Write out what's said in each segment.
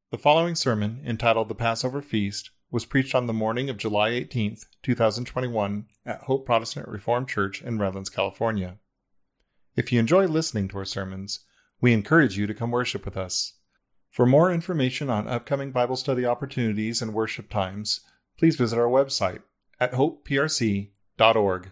The following sermon, entitled The Passover Feast, was preached on the morning of July 18th, 2021 at Hope Protestant Reformed Church in Redlands, California. If you enjoy listening to our sermons, we encourage you to come worship with us. For more information on upcoming Bible study opportunities and worship times, please visit our website at hopeprc.org.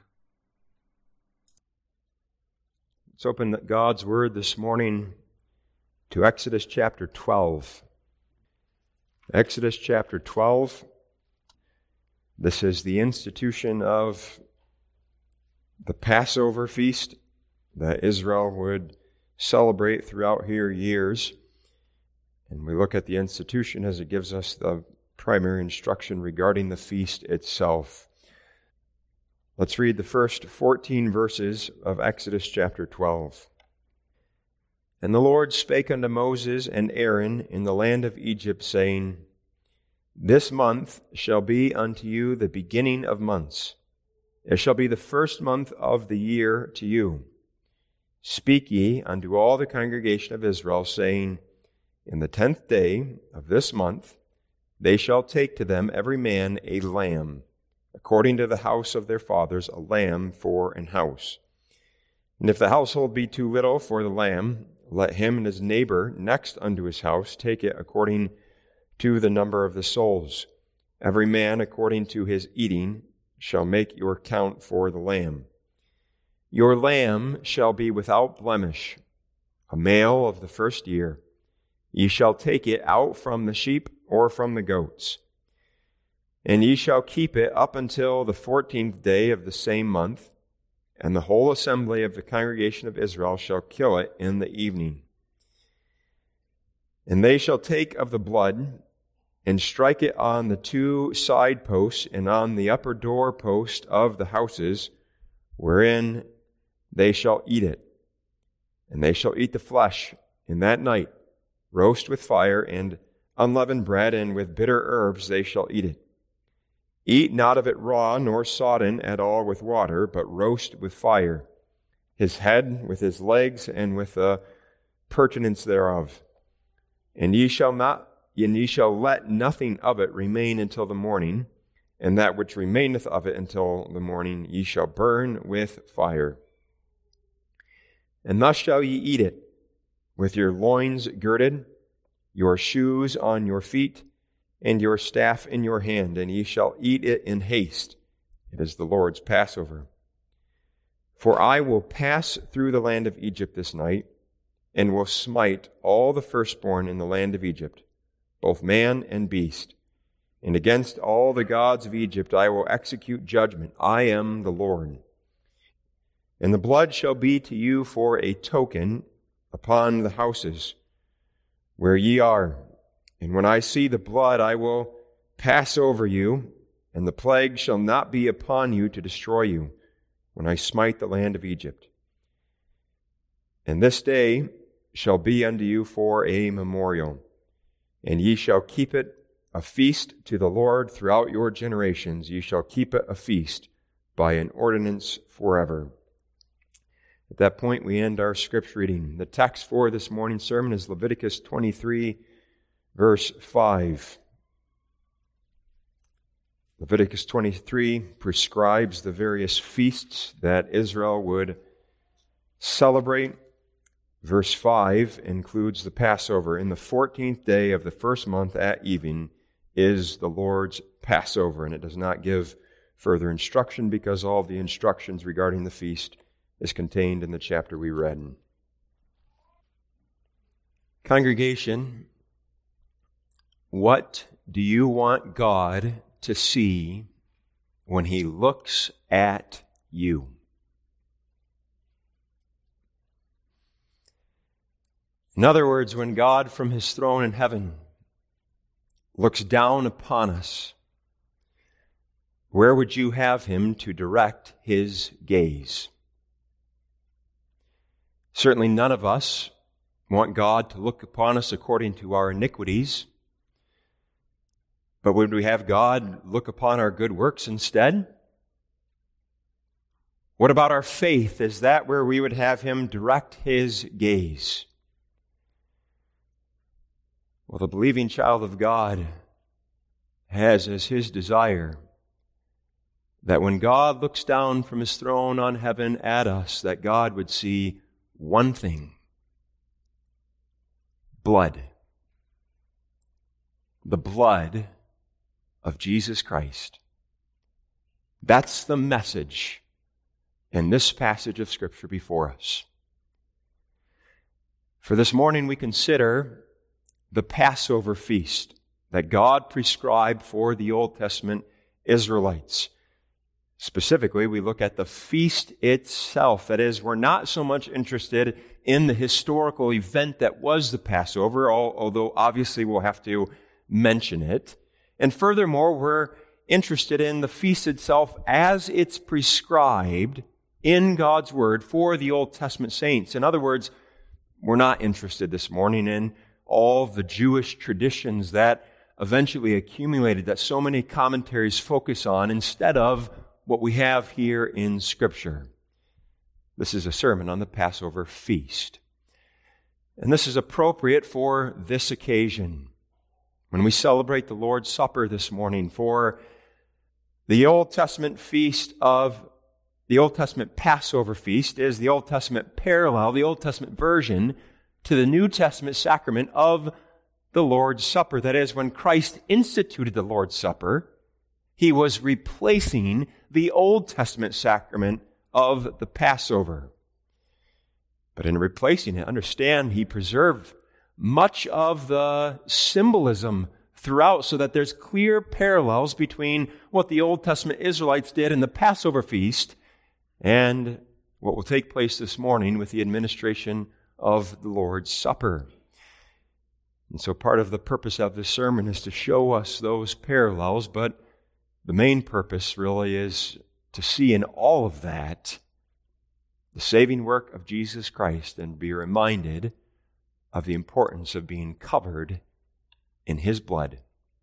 Let's open God's Word this morning to Exodus chapter 12. Exodus chapter 12. This is the institution of the Passover feast that Israel would celebrate throughout her years. And we look at the institution as it gives us the primary instruction regarding the feast itself. Let's read the first 14 verses of Exodus chapter 12. And the Lord spake unto Moses and Aaron in the land of Egypt, saying, This month shall be unto you the beginning of months. It shall be the first month of the year to you. Speak ye unto all the congregation of Israel, saying, In the 10th day of this month they shall take to them every man a lamb, according to the house of their fathers, a lamb for an house. And if the household be too little for the lamb, let him and his neighbor next unto his house take it according to the number of the souls. Every man according to his eating shall make your count for the lamb. Your lamb shall be without blemish, a male of the first year. Ye shall take it out from the sheep or from the goats. And ye shall keep it up until the 14th day of the same month, and the whole assembly of the congregation of Israel shall kill it in the evening. And they shall take of the blood, and strike it on the two side posts, and on the upper door post of the houses, wherein they shall eat it. And they shall eat the flesh in that night, roast with fire, and unleavened bread, and with bitter herbs they shall eat it. Eat not of it raw, nor sodden at all with water, but roast with fire, his head with his legs, and with the purtenance thereof. And ye shall let nothing of it remain until the morning, and that which remaineth of it until the morning ye shall burn with fire. And thus shall ye eat it, with your loins girded, your shoes on your feet, and your staff in your hand, and ye shall eat it in haste. It is the Lord's Passover. For I will pass through the land of Egypt this night, and will smite all the firstborn in the land of Egypt, both man and beast. And against all the gods of Egypt I will execute judgment. I am the Lord. And the blood shall be to you for a token upon the houses where ye are. And when I see the blood, I will pass over you, and the plague shall not be upon you to destroy you, when I smite the land of Egypt. And this day shall be unto you for a memorial, and ye shall keep it a feast to the Lord throughout your generations. Ye shall keep it a feast by an ordinance forever. At that point, we end our scripture reading. The text for this morning's sermon is Leviticus 23, verse 5. Leviticus 23 prescribes the various feasts that Israel would celebrate. Verse 5 includes the Passover. In the 14th day of the first month at evening is the Lord's Passover, and it does not give further instruction because all of the instructions regarding the feast is contained in the chapter we read. Congregation, what do you want God to see when He looks at you? In other words, when God from His throne in heaven looks down upon us, where would you have Him to direct His gaze? Certainly none of us want God to look upon us according to our iniquities. But would we have God look upon our good works instead? What about our faith? Is that where we would have Him direct His gaze? Well, the believing child of God has as his desire that when God looks down from his throne on heaven at us, that God would see one thing: blood. The blood of Jesus Christ. That's the message in this passage of Scripture before us. For this morning we consider the Passover feast that God prescribed for the Old Testament Israelites. Specifically, we look at the feast itself. That is, we're not so much interested in the historical event that was the Passover, although obviously we'll have to mention it. And furthermore, we're interested in the feast itself as it's prescribed in God's Word for the Old Testament saints. In other words, we're not interested this morning in all the Jewish traditions that eventually accumulated, that so many commentaries focus on, instead of what we have here in Scripture. This is a sermon on the Passover feast. And this is appropriate for this occasion, when we celebrate the Lord's Supper this morning. For the Old Testament the Old Testament Passover feast is the Old Testament parallel, the Old Testament version to the New Testament sacrament of the Lord's Supper. That is, when Christ instituted the Lord's Supper, He was replacing the Old Testament sacrament of the Passover. But in replacing it, understand, He preserved much of the symbolism throughout, so that there's clear parallels between what the Old Testament Israelites did in the Passover feast and what will take place this morning with the administration of the Lord's Supper. And so part of the purpose of this sermon is to show us those parallels, but the main purpose really is to see in all of that the saving work of Jesus Christ and be reminded of the importance of being covered in His blood.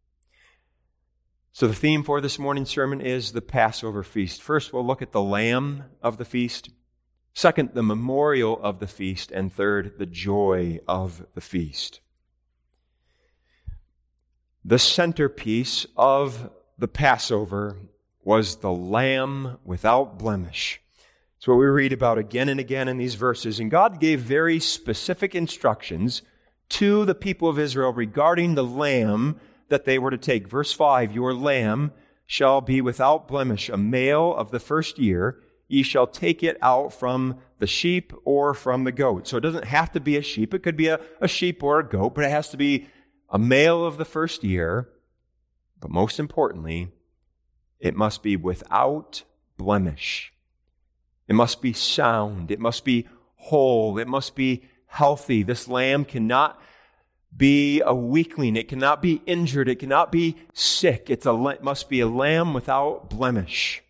So the theme for this morning's sermon is the Passover feast. First, we'll look at the lamb of the feast. Second, the memorial of the feast. And third, the joy of the feast. The centerpiece of the Passover was the lamb without blemish. It's what we read about again and again in these verses. And God gave very specific instructions to the people of Israel regarding the lamb that they were to take. Verse 5, your lamb shall be without blemish, a male of the first year. Ye shall take it out from the sheep or from the goat. So it doesn't have to be a sheep. It could be a sheep or a goat, but it has to be a male of the first year. But most importantly, it must be without blemish. It must be sound. It must be whole. It must be healthy. This lamb cannot be a weakling. It cannot be injured. It cannot be sick. It must be a lamb without blemish.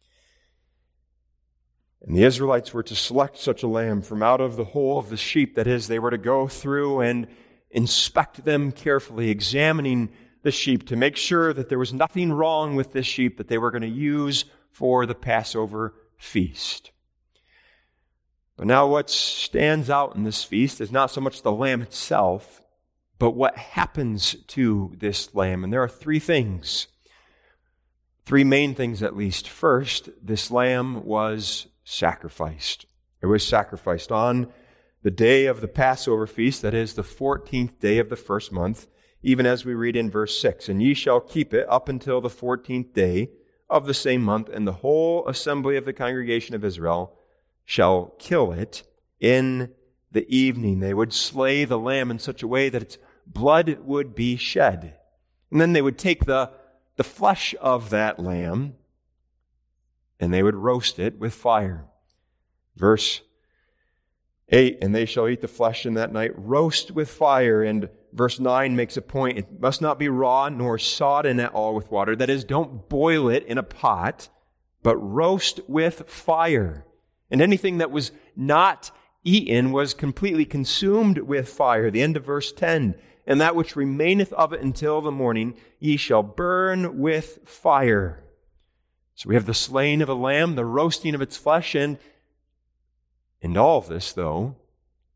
And the Israelites were to select such a lamb from out of the whole of the sheep. That is, they were to go through and inspect them carefully, examining the sheep to make sure that there was nothing wrong with this sheep that they were going to use for the Passover feast. But now what stands out in this feast is not so much the lamb itself, but what happens to this lamb. And there are three things. Three main things at least. First, this lamb was sacrificed. It was sacrificed on the day of the Passover feast, that is the 14th day of the first month, even as we read in verse 6. And ye shall keep it up until the 14th day of the same month, and the whole assembly of the congregation of Israel shall kill it in the evening. They would slay the lamb in such a way that its blood would be shed. And then they would take the flesh of that lamb and they would roast it with fire. Verse 8, and they shall eat the flesh in that night, roast with fire. And verse 9 makes a point. It must not be raw nor sodden at all with water. That is, don't boil it in a pot, but roast with fire. And anything that was not eaten was completely consumed with fire. The end of verse 10. And that which remaineth of it until the morning, ye shall burn with fire. So we have the slaying of a lamb, the roasting of its flesh, and all of this, though,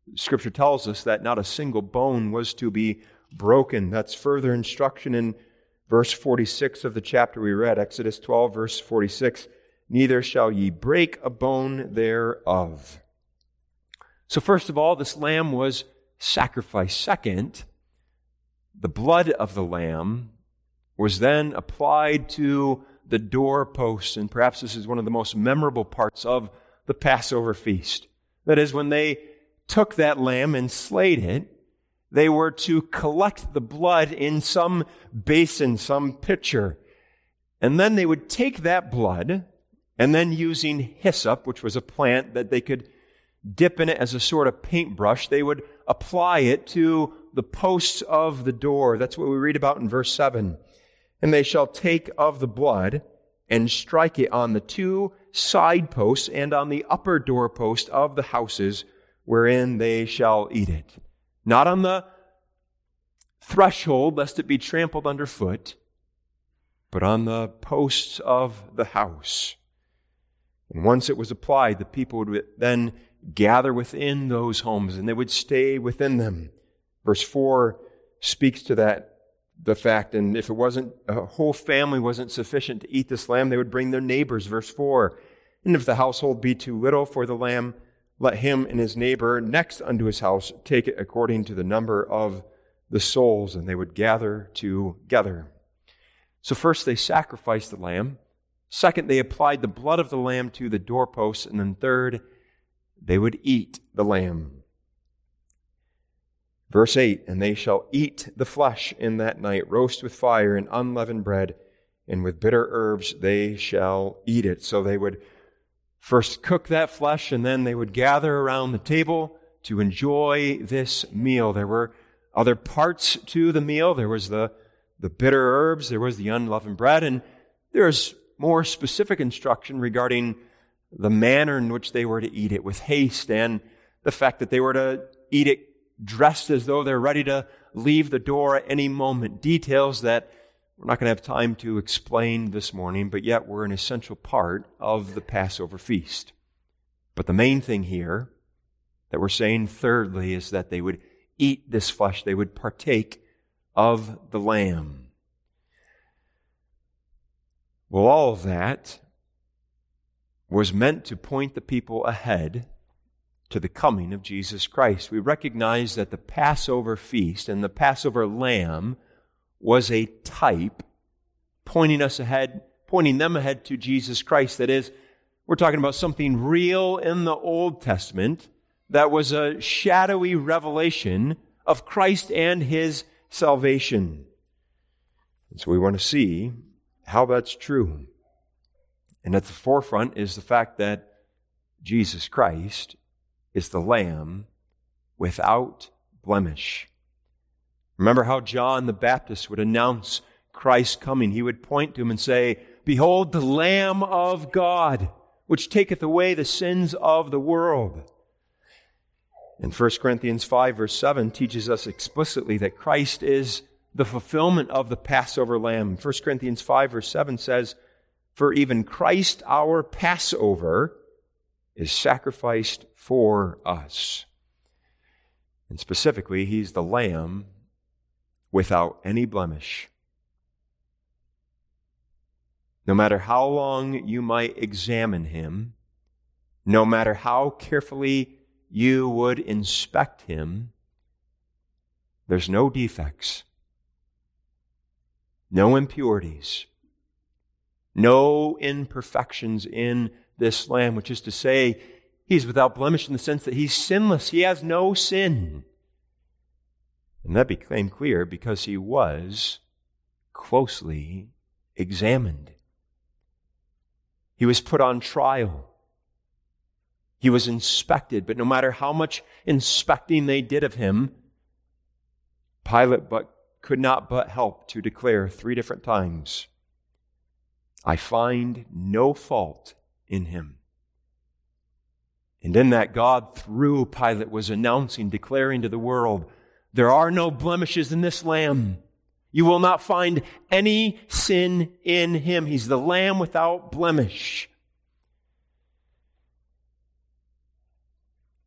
Scripture tells us that not a single bone was to be broken. That's further instruction in verse 46 of the chapter we read, Exodus 12, verse 46. Neither shall ye break a bone thereof. So first of all, this lamb was sacrificed. Second, the blood of the lamb was then applied to the doorposts. And perhaps this is one of the most memorable parts of the Passover feast. That is, when they took that lamb and slayed it, they were to collect the blood in some basin, some pitcher. And then they would take that blood, and then using hyssop, which was a plant that they could dip in it as a sort of paintbrush, they would apply it to the posts of the door. That's what we read about in verse 7. And they shall take of the blood and strike it on the two side posts and on the upper doorpost of the houses wherein they shall eat it. Not on the threshold, lest it be trampled underfoot, but on the posts of the house. And once it was applied, the people would then gather within those homes, and they would stay within them. Verse 4 speaks to that, the fact, and if a whole family wasn't sufficient to eat this lamb, they would bring their neighbors. Verse 4, and if the household be too little for the lamb, let him and his neighbor next unto his house take it according to the number of the souls, and they would gather together. So first they sacrificed the lamb. Second, they applied the blood of the lamb to the doorposts. And then third, they would eat the lamb. Verse 8, and they shall eat the flesh in that night, roast with fire and unleavened bread, and with bitter herbs they shall eat it. So they would first cook that flesh, and then they would gather around the table to enjoy this meal. There were other parts to the meal. There was the bitter herbs, there was the unleavened bread, and there's more specific instruction regarding the manner in which they were to eat it, with haste, and the fact that they were to eat it dressed as though they're ready to leave the door at any moment. Details that we're not going to have time to explain this morning, but yet were an essential part of the Passover feast. But the main thing here that we're saying thirdly is that they would eat this flesh, they would partake of the lamb. Well, all of that was meant to point the people ahead to the coming of Jesus Christ. We recognize that the Passover feast and the Passover lamb was a type pointing them ahead to Jesus Christ. That is, we're talking about something real in the Old Testament that was a shadowy revelation of Christ and His salvation. And so we want to see how that's true. And at the forefront is the fact that Jesus Christ is the Lamb without blemish. Remember how John the Baptist would announce Christ's coming. He would point to him and say, "Behold the Lamb of God, which taketh away the sins of the world." And 1 Corinthians 5 verse 7 teaches us explicitly that Christ is the fulfillment of the Passover lamb. 1 Corinthians 5 verse 7 says, "For even Christ our Passover is sacrificed for us." And specifically, He's the Lamb without any blemish. No matter how long you might examine Him, no matter how carefully you would inspect Him, there's no defects, no impurities, no imperfections in this Lamb, which is to say, He's without blemish in the sense that He's sinless. He has no sin. And that became clear because He was closely examined. He was put on trial. He was inspected, but no matter how much inspecting they did of Him, Pilate could not but help to declare 3 different times, "I find no fault in Him." And in that, God, through Pilate, was announcing, declaring to the world, there are no blemishes in this Lamb. You will not find any sin in Him. He's the Lamb without blemish.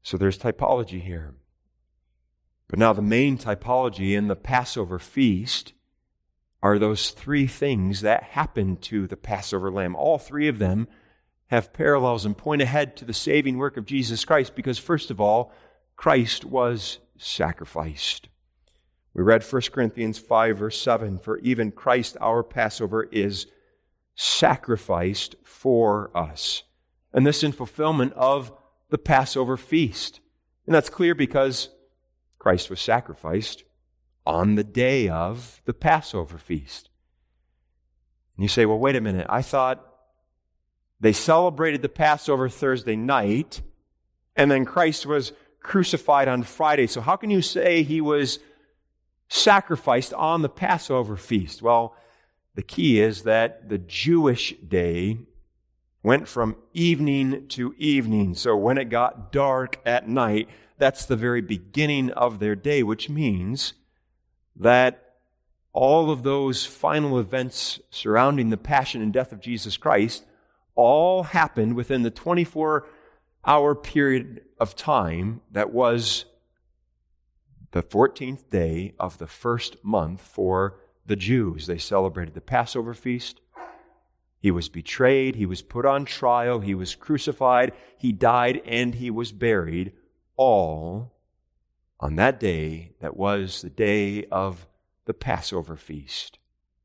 So there's typology here. But now the main typology in the Passover feast are those three things that happened to the Passover lamb. All three of them have parallels and point ahead to the saving work of Jesus Christ because, first of all, Christ was sacrificed. We read 1 Corinthians 5, verse 7, "For even Christ, our Passover, is sacrificed for us." And this in fulfillment of the Passover feast. And that's clear because Christ was sacrificed on the day of the Passover feast. And you say, well, wait a minute. I thought they celebrated the Passover Thursday night, and then Christ was crucified on Friday. So how can you say he was sacrificed on the Passover feast? Well, the key is that the Jewish day went from evening to evening. So when it got dark at night, that's the very beginning of their day, which means that all of those final events surrounding the passion and death of Jesus Christ all happened within the 24-hour period of time that was the 14th day of the first month for the Jews. They celebrated the Passover feast. He was betrayed. He was put on trial. He was crucified. He died, and he was buried, all on that day that was the day of the Passover feast.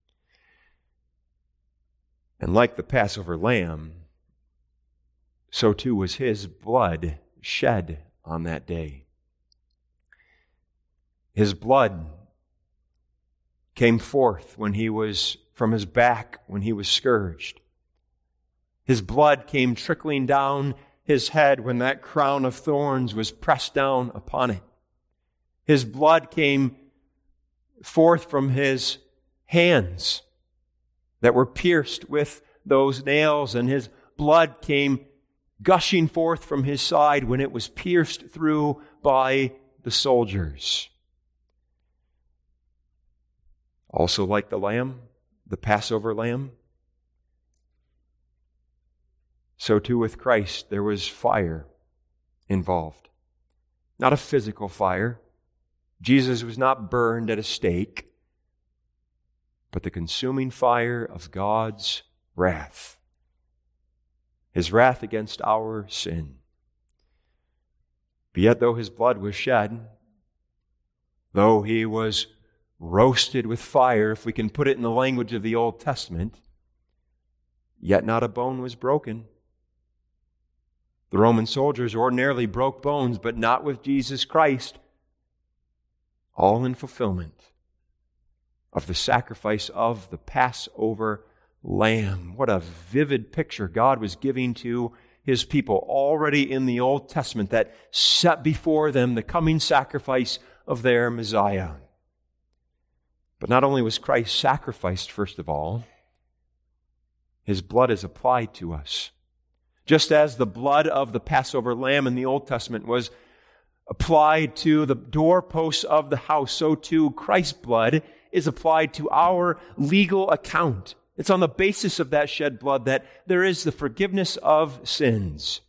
And like the Passover lamb, so too was his blood shed on that day. His blood came forth when he was from his back when he was scourged. His blood came trickling down his head when that crown of thorns was pressed down upon it. His blood came forth from his hands that were pierced with those nails, and his blood came gushing forth from his side when it was pierced through by the soldiers. Also like the lamb, the Passover lamb, so too with Christ there was fire involved. Not a physical fire. Jesus was not burned at a stake, but the consuming fire of God's wrath. His wrath against our sin. But yet though his blood was shed, though he was roasted with fire, if we can put it in the language of the Old Testament, yet not a bone was broken. The Roman soldiers ordinarily broke bones, but not with Jesus Christ. All in fulfillment of the sacrifice of the Passover lamb. What a vivid picture God was giving to his people already in the Old Testament that set before them the coming sacrifice of their Messiah. But not only was Christ sacrificed, first of all, his blood is applied to us. Just as the blood of the Passover lamb in the Old Testament was applied to the doorposts of the house, so too Christ's blood is applied to our legal account. It's on the basis of that shed blood that there is the forgiveness of sins.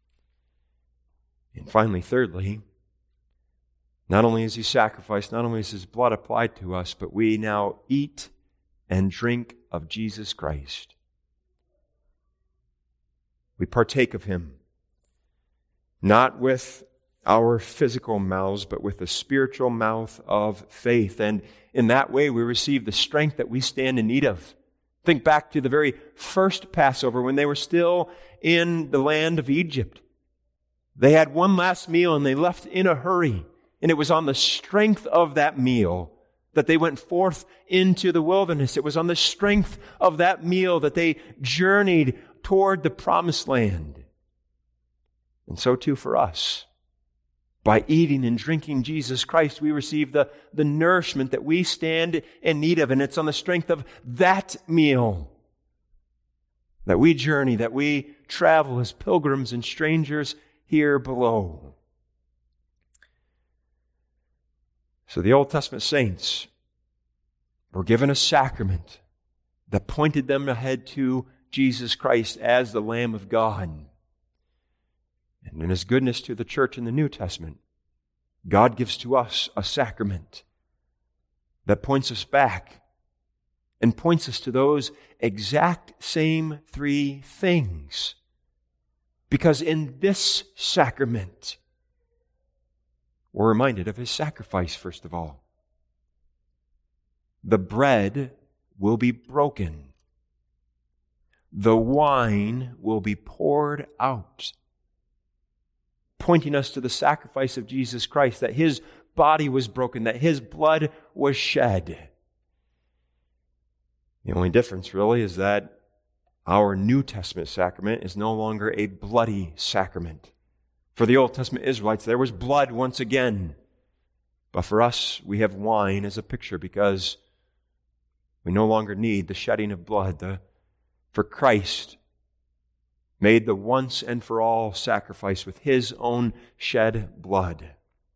And finally, thirdly, not only is he sacrificed, not only is his blood applied to us, but we now eat and drink of Jesus Christ. We partake of him, not with our physical mouths, but with the spiritual mouth of faith. And in that way, we receive the strength that we stand in need of. Think back to the very first Passover when they were still in the land of Egypt. They had one last meal and they left in a hurry. And it was on the strength of that meal that they went forth into the wilderness. It was on the strength of that meal that they journeyed toward the promised land. And so too for us. By eating and drinking Jesus Christ, we receive the nourishment that we stand in need of. And it's on the strength of that meal that we journey, that we travel as pilgrims and strangers here below. So the Old Testament saints were given a sacrament that pointed them ahead to Jesus Christ as the Lamb of God. And in His goodness to the church in the New Testament, God gives to us a sacrament that points us back and points us to those exact same three things. Because in this sacrament, we're reminded of His sacrifice, first of all. The bread will be broken. The wine will be poured out, pointing us to the sacrifice of Jesus Christ, that His body was broken, that His blood was shed. The only difference really is that our New Testament sacrament is no longer a bloody sacrament. For the Old Testament Israelites, there was blood once again. But for us, we have wine as a picture because we no longer need the shedding of blood. For Christ made the once and for all sacrifice with His own shed blood.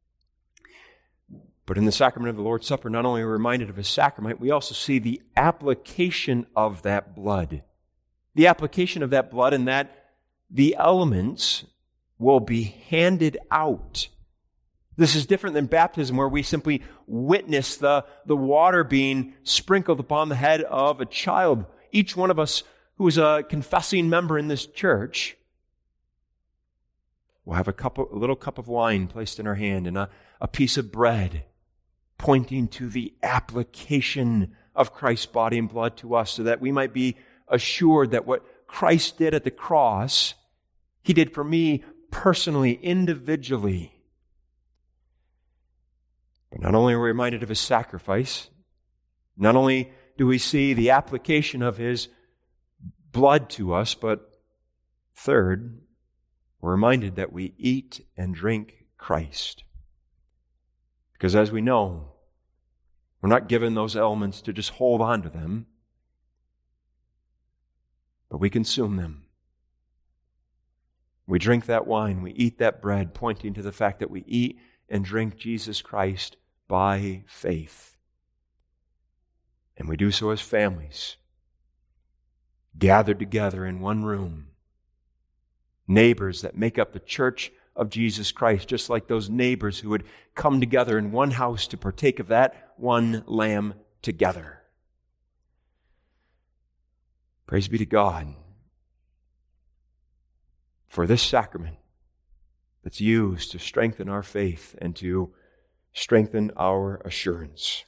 But in the sacrament of the Lord's Supper, not only are we reminded of His sacrament, we also see the application of that blood. The application of that blood, and that the elements will be handed out. This is different than baptism, where we simply witness the water being sprinkled upon the head of a child. Each one of us who is a confessing member in this church will have a little cup of wine placed in our hand and a piece of bread, pointing to the application of Christ's body and blood to us, so that we might be assured that what Christ did at the cross, He did for me personally, individually. But not only are we reminded of His sacrifice, not only do we see the application of His blood to us, but third, we're reminded that we eat and drink Christ. Because as we know, we're not given those elements to just hold on to them, but we consume them. We drink that wine, we eat that bread, pointing to the fact that we eat and drink Jesus Christ by faith. And we do so as families, gathered together in one room, neighbors that make up the church of Jesus Christ, just like those neighbors who would come together in one house to partake of that one lamb together. Praise be to God for this sacrament that's used to strengthen our faith and to strengthen our assurance.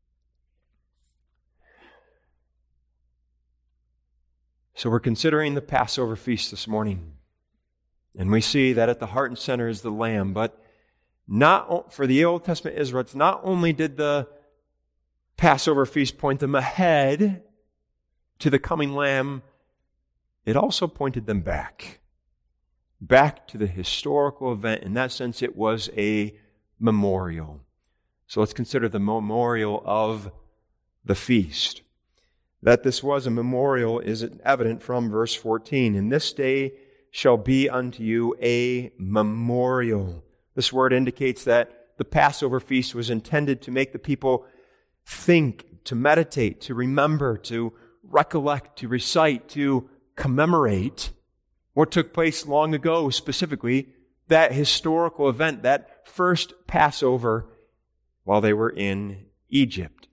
So we're considering the Passover feast this morning. And we see that at the heart and center is the Lamb. But not for the Old Testament Israelites, not only did the Passover feast point them ahead to the coming Lamb, it also pointed them back to the historical event. In that sense, it was a memorial. So let's consider the memorial of the feast. That this was a memorial is evident from verse 14. In this day shall be unto you a memorial. This word indicates that the Passover feast was intended to make the people think, to meditate, to remember, to recollect, to recite, to commemorate what took place long ago, specifically that historical event, that first Passover while they were in Egypt.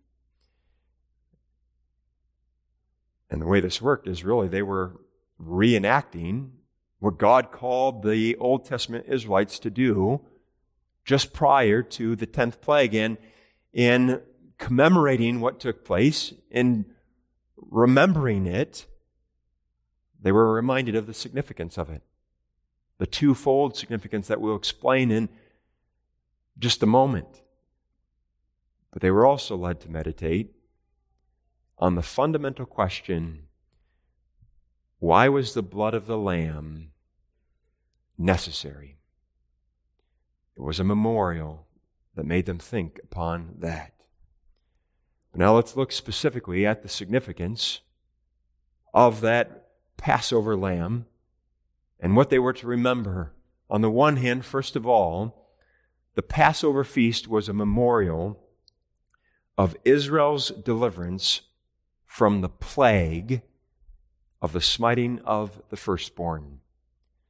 And the way this worked is really they were reenacting what God called the Old Testament Israelites to do just prior to the 10th plague, and in commemorating what took place, in remembering it, they were reminded of the significance of it. The twofold significance that we'll explain in just a moment. But they were also led to meditate on the fundamental question, why was the blood of the Lamb necessary? It was a memorial that made them think upon that. But now let's look specifically at the significance of that Passover lamb and what they were to remember. On the one hand, first of all, the Passover feast was a memorial of Israel's deliverance from the plague of the smiting of the firstborn.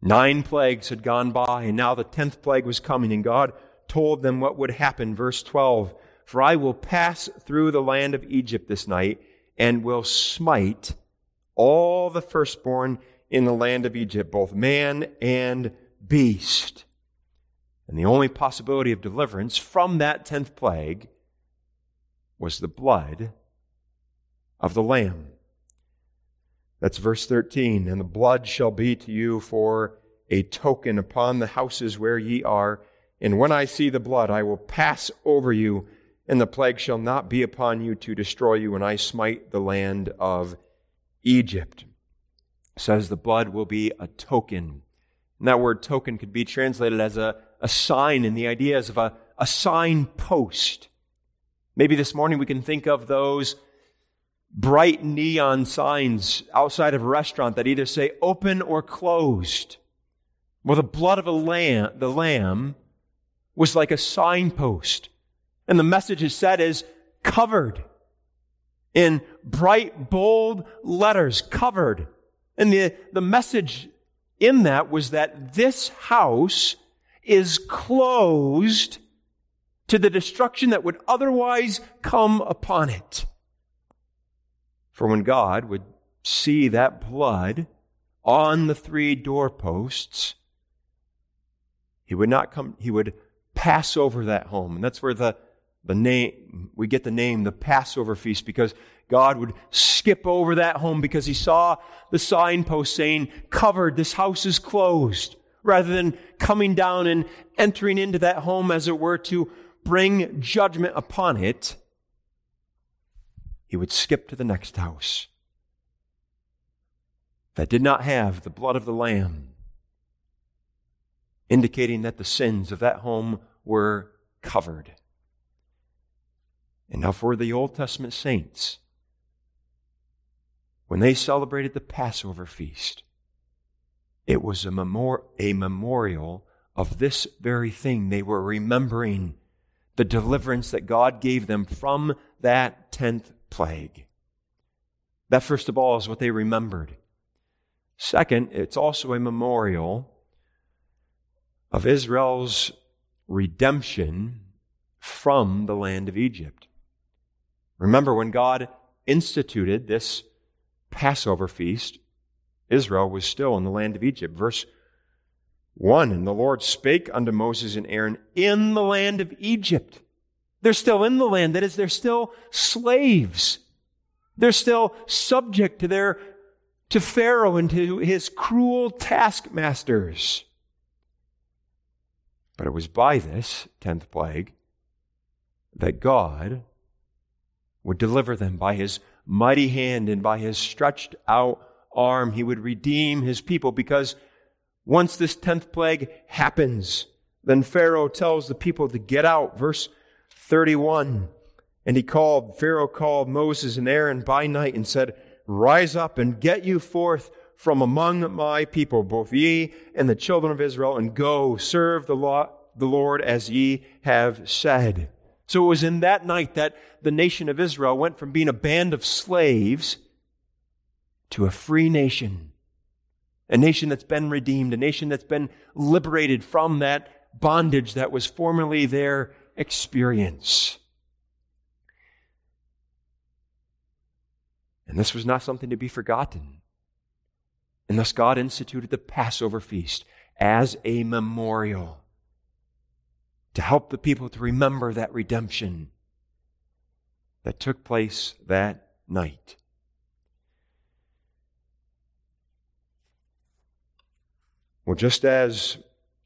9 plagues had gone by, and now the 10th plague was coming, and God told them what would happen. Verse 12, "For I will pass through the land of Egypt this night, and will smite all the firstborn in the land of Egypt, both man and beast." And the only possibility of deliverance from that 10th plague was the blood of the Lamb. That's verse 13. "And the blood shall be to you for a token upon the houses where ye are. And when I see the blood, I will pass over you, and the plague shall not be upon you to destroy you when I smite the land of Egypt." It says the blood will be a token. And that word token could be translated as a sign, and the idea is of a signpost. Maybe this morning we can think of those bright neon signs outside of a restaurant that either say open or closed. Well, the blood of the lamb was like a signpost. And the message is said is covered in bright, bold letters, covered. And the message in that was that this house is closed to the destruction that would otherwise come upon it. For when God would see that blood on the 3 doorposts, He would pass over that home. And that's where we get the name, the Passover feast, because God would skip over that home because He saw the signpost saying, covered, this house is closed. Rather than coming down and entering into that home, as it were, to bring judgment upon it, He would skip to the next house that did not have the blood of the Lamb, indicating that the sins of that home were covered. And now for the Old Testament saints, when they celebrated the Passover feast, it was a memorial of this very thing. They were remembering the deliverance that God gave them from that 10th plague. That, first of all, is what they remembered. Second, it's also a memorial of Israel's redemption from the land of Egypt. Remember, when God instituted this Passover feast, Israel was still in the land of Egypt. Verse 1, "And the Lord spake unto Moses and Aaron in the land of Egypt." They're still in the land. That is, they're still slaves. They're still subject to Pharaoh and to his cruel taskmasters. But it was by this 10th plague that God would deliver them by His mighty hand and by His stretched out arm. He would redeem His people, because once this 10th plague happens, then Pharaoh tells the people to get out. Verse 31, "And Pharaoh called Moses and Aaron by night and said, Rise up and get you forth from among my people, both ye and the children of Israel, and go serve the Lord as ye have said." So it was in that night that the nation of Israel went from being a band of slaves to a free nation. A nation that's been redeemed, a nation that's been liberated from that bondage that was formerly their experience. And this was not something to be forgotten. And thus God instituted the Passover feast as a memorial to help the people to remember that redemption that took place that night. Well, just as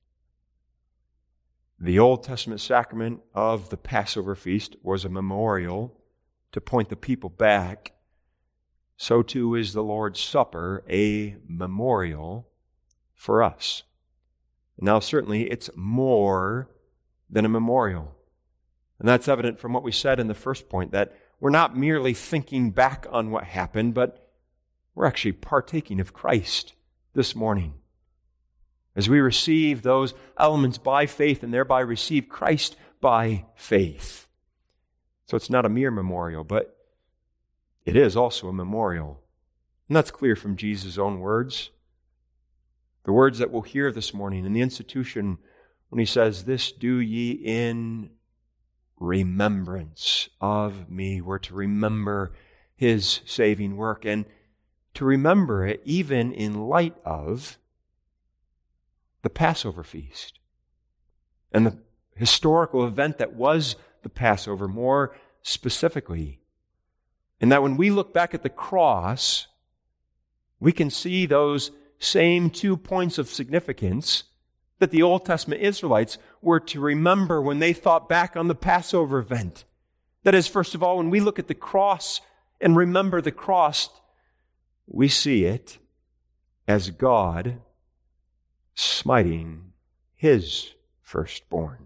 the Old Testament sacrament of the Passover feast was a memorial to point the people back, so too is the Lord's Supper a memorial for us. Now, certainly, it's more than a memorial. And that's evident from what we said in the first point, that we're not merely thinking back on what happened, but we're actually partaking of Christ this morning, as we receive those elements by faith and thereby receive Christ by faith. So it's not a mere memorial, but it is also a memorial. And that's clear from Jesus' own words. The words that we'll hear this morning in the institution when he says, "This do ye in remembrance of me." We're to remember his saving work, and to remember it even in light of the Passover feast and the historical event that was the Passover, more specifically. And that when we look back at the cross, we can see those same 2 points of significance that the Old Testament Israelites were to remember when they thought back on the Passover event. That is, first of all, when we look at the cross and remember the cross, we see it as God smiting his firstborn.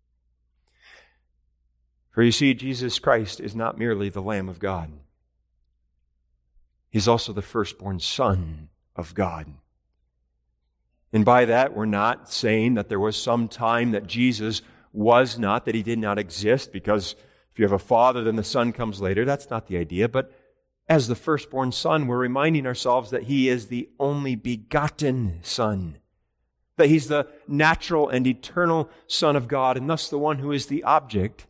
For you see, Jesus Christ is not merely the Lamb of God. He's also the firstborn Son of God. And by that, we're not saying that there was some time that Jesus was not, that he did not exist, because if you have a father, then the Son comes later. That's not the idea. But as the firstborn Son, we're reminding ourselves that he is the only begotten Son, that he's the natural and eternal Son of God, and thus the one who is the object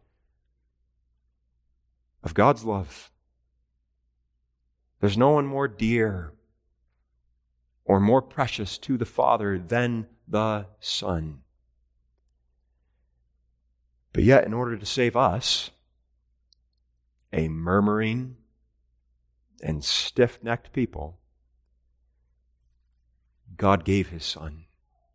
of God's love. There's no one more dear or more precious to the Father than the Son. But yet, in order to save us, a murmuring and stiff-necked people, God gave his Son.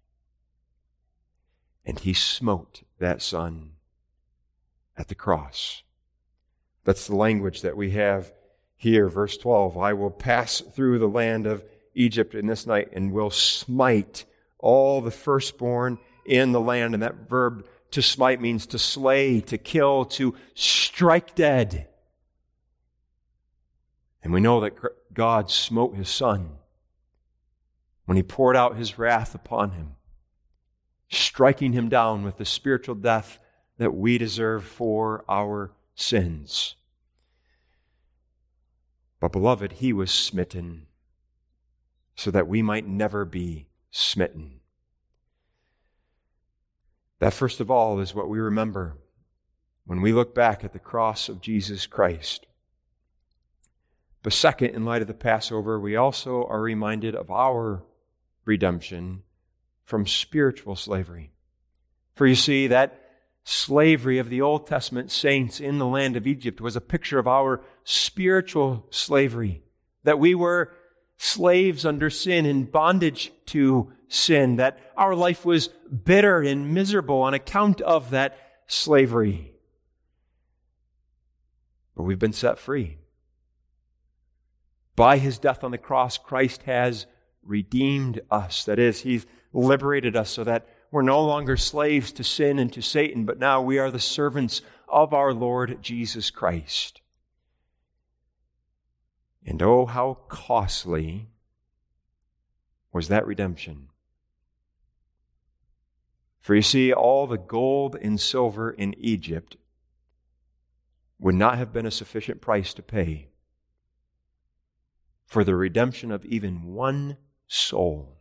And he smote that Son at the cross. That's the language that we have here, verse 12. "I will pass through the land of Egypt in this night and will smite all the firstborn in the land." And that verb to smite means to slay, to kill, to strike dead. And we know that God smote his Son when he poured out his wrath upon him, striking him down with the spiritual death that we deserve for our sins. But beloved, he was smitten so that we might never be smitten. That, first of all, is what we remember when we look back at the cross of Jesus Christ. But second, in light of the Passover, we also are reminded of our redemption from spiritual slavery. For you see, that slavery of the Old Testament saints in the land of Egypt was a picture of our spiritual slavery, that we were slaves under sin, in bondage to sin, that our life was bitter and miserable on account of that slavery. But we've been set free. By his death on the cross, Christ has redeemed us. That is, he's liberated us so that we're no longer slaves to sin and to Satan, but now we are the servants of our Lord Jesus Christ. And oh, how costly was that redemption. For you see, all the gold and silver in Egypt would not have been a sufficient price to pay for the redemption of even one soul.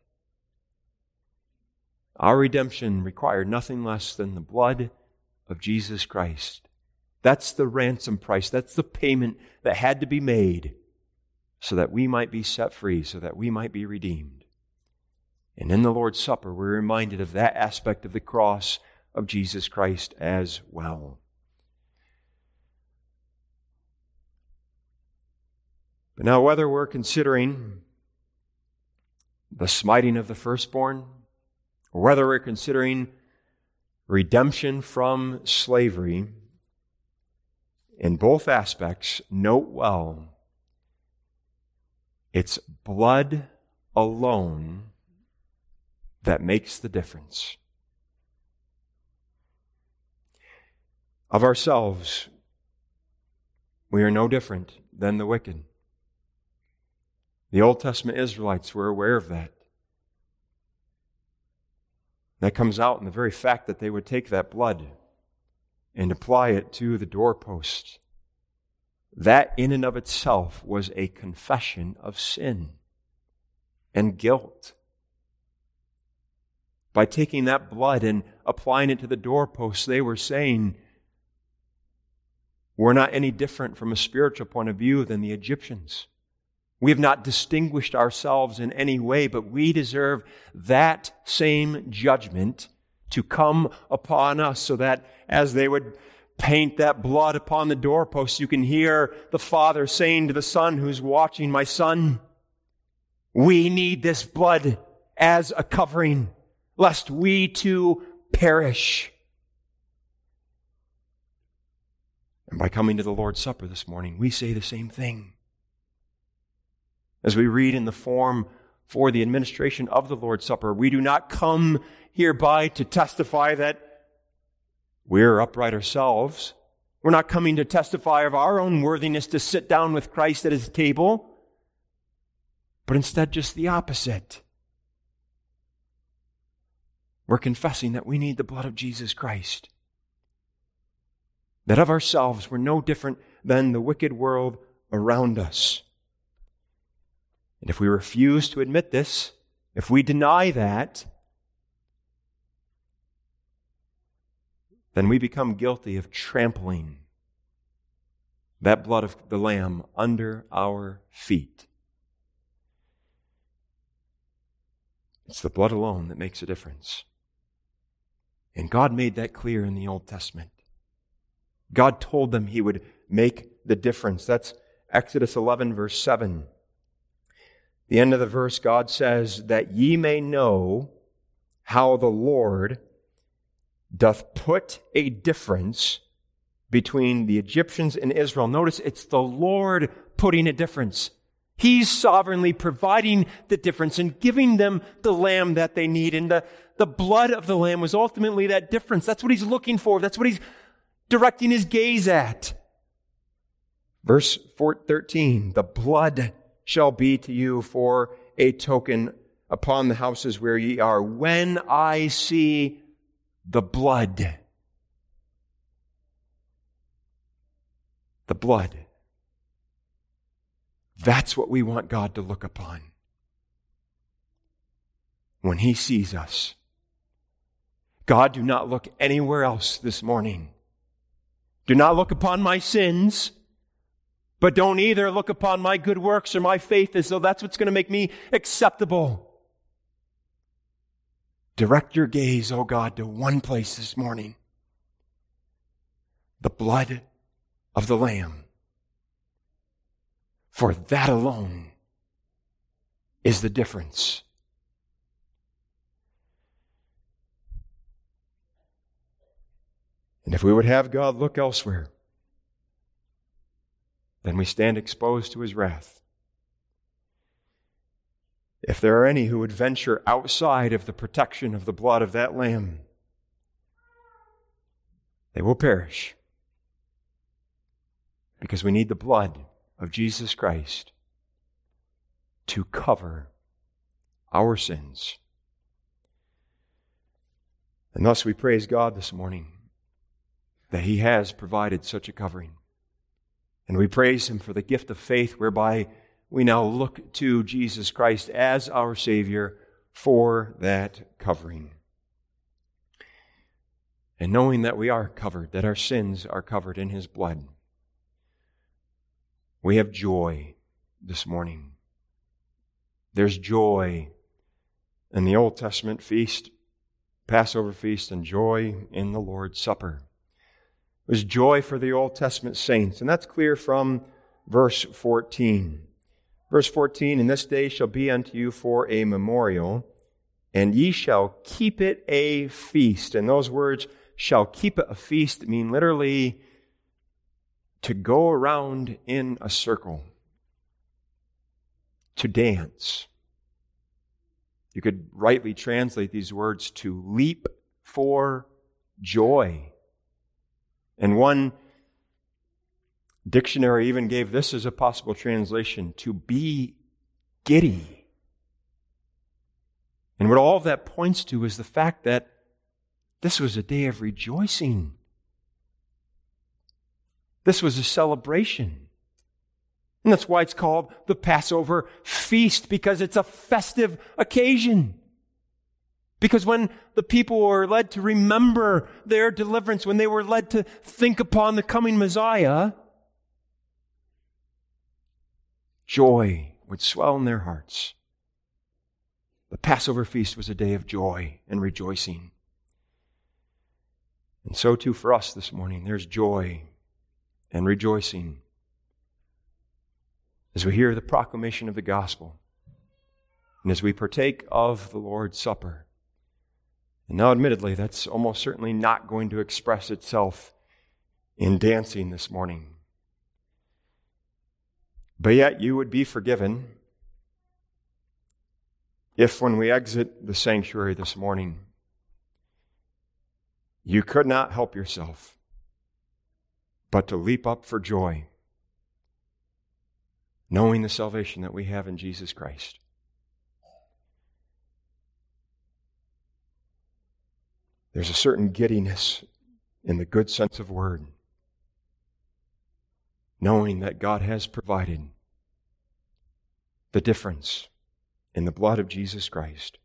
Our redemption required nothing less than the blood of Jesus Christ. That's the ransom price. That's the payment that had to be made so that we might be set free, so that we might be redeemed. And in the Lord's Supper, we're reminded of that aspect of the cross of Jesus Christ as well. But now, whether we're considering the smiting of the firstborn, or whether we're considering redemption from slavery, in both aspects, note well, it's blood alone that makes the difference. Of ourselves, we are no different than the wicked. The Old Testament Israelites were aware of that. That comes out in the very fact that they would take that blood and apply it to the doorposts. That in and of itself was a confession of sin and guilt. By taking that blood and applying it to the doorposts, they were saying, we're not any different from a spiritual point of view than the Egyptians. We have not distinguished ourselves in any way, but we deserve that same judgment to come upon us, so that as they would paint that blood upon the doorposts, you can hear the Father saying to the Son who's watching, my Son, we need this blood as a covering, lest we too perish. And by coming to the Lord's Supper this morning, we say the same thing. As we read in the form for the administration of the Lord's Supper, we do not come hereby to testify that we're upright ourselves. We're not coming to testify of our own worthiness to sit down with Christ at His table, but instead just the opposite. We're confessing that we need the blood of Jesus Christ. That of ourselves, we're no different than the wicked world around us. And if we refuse to admit this, if we deny that, then we become guilty of trampling that blood of the Lamb under our feet. It's the blood alone that makes a difference. And God made that clear in the Old Testament. God told them He would make the difference. That's Exodus 11, verse 7. The end of the verse, God says, that ye may know how the Lord doth put a difference between the Egyptians and Israel. Notice it's the Lord putting a difference. He's sovereignly providing the difference and giving them the lamb that they need. And the blood of the lamb was ultimately that difference. That's what He's looking for. That's what He's directing His gaze at. Verse 13, the blood shall be to you for a token upon the houses where ye are. When I see the blood. The blood. That's what we want God to look upon. When He sees us. God, do not look anywhere else this morning. Do not look upon my sins, but don't either look upon my good works or my faith as though that's what's going to make me acceptable. Direct your gaze, O God, to one place this morning. The blood of the Lamb. For that alone is the difference. And if we would have God look elsewhere, then we stand exposed to His wrath. If there are any who would venture outside of the protection of the blood of that Lamb, they will perish. Because we need the blood of Jesus Christ to cover our sins. And thus we praise God this morning that He has provided such a covering. And we praise Him for the gift of faith whereby we now look to Jesus Christ as our Savior for that covering. And knowing that we are covered, that our sins are covered in His blood, we have joy this morning. There's joy in the Old Testament feast, Passover feast, and joy in the Lord's Supper. It was joy for the Old Testament saints, and that's clear from verse 14. Verse 14, and this day shall be unto you for a memorial, and ye shall keep it a feast. And those words, shall keep it a feast, mean literally to go around in a circle, to dance. You could rightly translate these words to leap for joy. And one dictionary even gave this as a possible translation, to be giddy. And what all of that points to is the fact that this was a day of rejoicing. This was a celebration. And that's why it's called the Passover feast, because it's a festive occasion. Because when the people were led to remember their deliverance, when they were led to think upon the coming Messiah, joy would swell in their hearts. The Passover feast was a day of joy and rejoicing. And so too for us this morning, there's joy and rejoicing as we hear the proclamation of the gospel and as we partake of the Lord's Supper. And now, admittedly, that's almost certainly not going to express itself in dancing this morning. But yet you would be forgiven if when we exit the sanctuary this morning, you could not help yourself but to leap up for joy, knowing the salvation that we have in Jesus Christ. There's a certain giddiness in the good sense of word, knowing that God has provided the difference in the blood of Jesus Christ.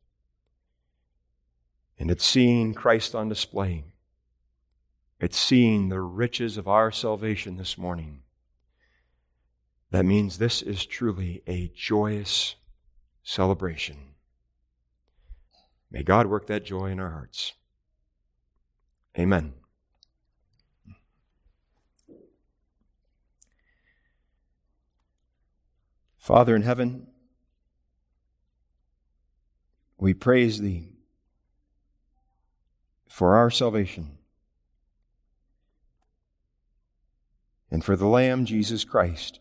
And it's seeing Christ on display. It's seeing the riches of our salvation this morning. That means this is truly a joyous celebration. May God work that joy in our hearts. Amen. Father in heaven, we praise Thee for our salvation and for the Lamb, Jesus Christ,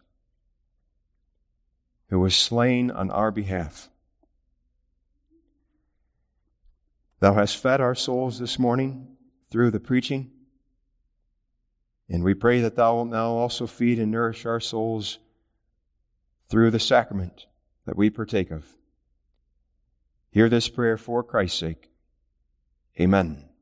who was slain on our behalf. Thou hast fed our souls this morning through the preaching, and we pray that Thou wilt now also feed and nourish our souls through the sacrament that we partake of. Hear this prayer for Christ's sake. Amen.